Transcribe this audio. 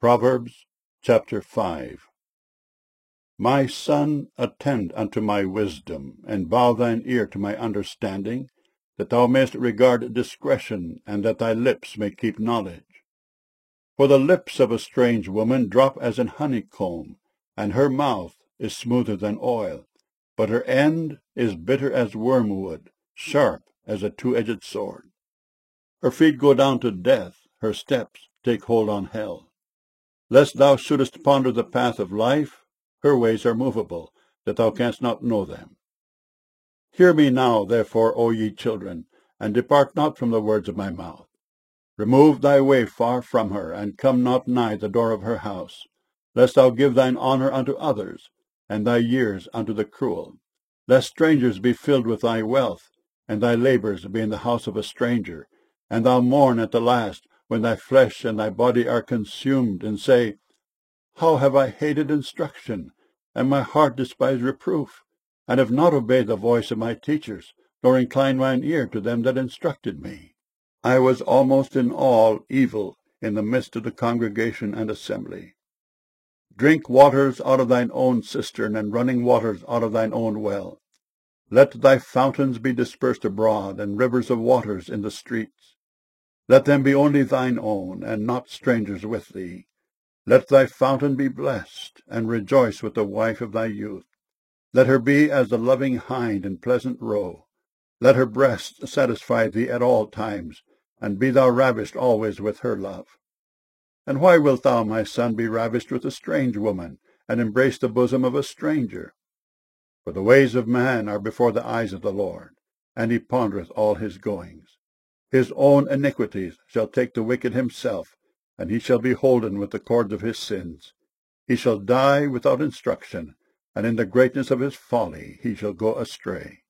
Proverbs chapter 5. My son, attend unto my wisdom, and bow thine ear to my understanding, that thou mayest regard discretion, and that thy lips may keep knowledge. For the lips of a strange woman drop as an honeycomb, and her mouth is smoother than oil, but her end is bitter as wormwood, sharp as a two-edged sword. Her feet go down to death, her steps take hold on hell. Lest thou shouldest ponder the path of life, her ways are movable, that thou canst not know them. Hear me now, therefore, O ye children, and depart not from the words of my mouth. Remove thy way far from her, and come not nigh the door of her house, lest thou give thine honour unto others, and thy years unto the cruel. Lest strangers be filled with thy wealth, and thy labours be in the house of a stranger, and thou mourn at the last, when thy flesh and thy body are consumed, and say, How have I hated instruction, and my heart despised reproof, and have not obeyed the voice of my teachers, nor inclined mine ear to them that instructed me. I was almost in all evil in the midst of the congregation and assembly. Drink waters out of thine own cistern, and running waters out of thine own well. Let thy fountains be dispersed abroad, and rivers of waters in the streets. Let them be only thine own, and not strangers with thee. Let thy fountain be blessed, and rejoice with the wife of thy youth. Let her be as the loving hind in pleasant roe. Let her breast satisfy thee at all times, and be thou ravished always with her love. And why wilt thou, my son, be ravished with a strange woman, and embrace the bosom of a stranger? For the ways of man are before the eyes of the Lord, and he pondereth all his goings. His own iniquities shall take the wicked himself, and he shall be holden with the cords of his sins. He shall die without instruction, and in the greatness of his folly he shall go astray.